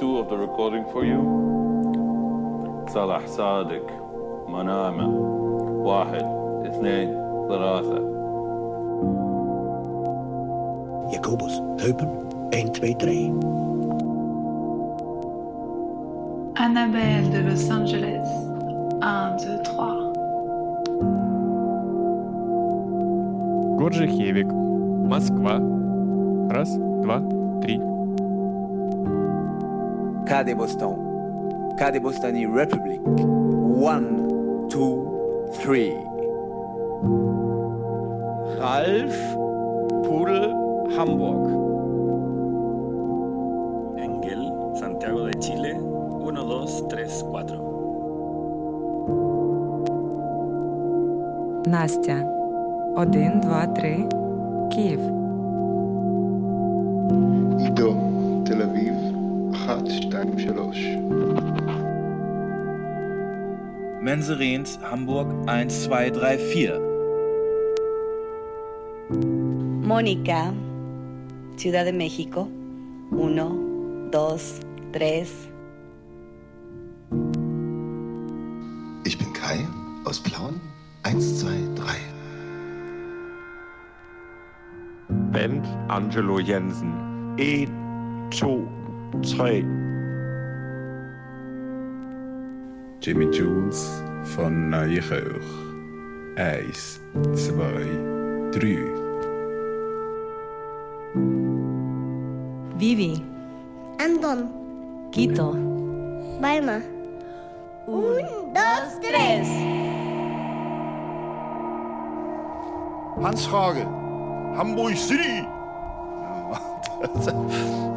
2 of the recording for you. صلاح صادق منامة 1 2 3. Jacobus, heupen 1 2 3. Annabelle de Los Angeles 1 2 3. Горжихевик, Москва. 1 2 3. KD Boston, KD Bostani Republic 1 2 3. Ralf Pudel, Hamburg. Engel, Santiago de Chile, 1 2 3 4. Настя, 1 2 3, Київ. עידו, תל אביב, 1 2 3. Menserens, Hamburg, 1 2 3 4. Mónica, Ciudad de México, 1 2 3. Ich bin Kai aus Plauen, 1 2 3. Bent Angelo Jensen, 1 2 3. Jimmy Jules von Neuenkirch, 1 2 3. Vivi, Anton, Quito, Palma. 1 2 3. Hans Frage, Hamburg City.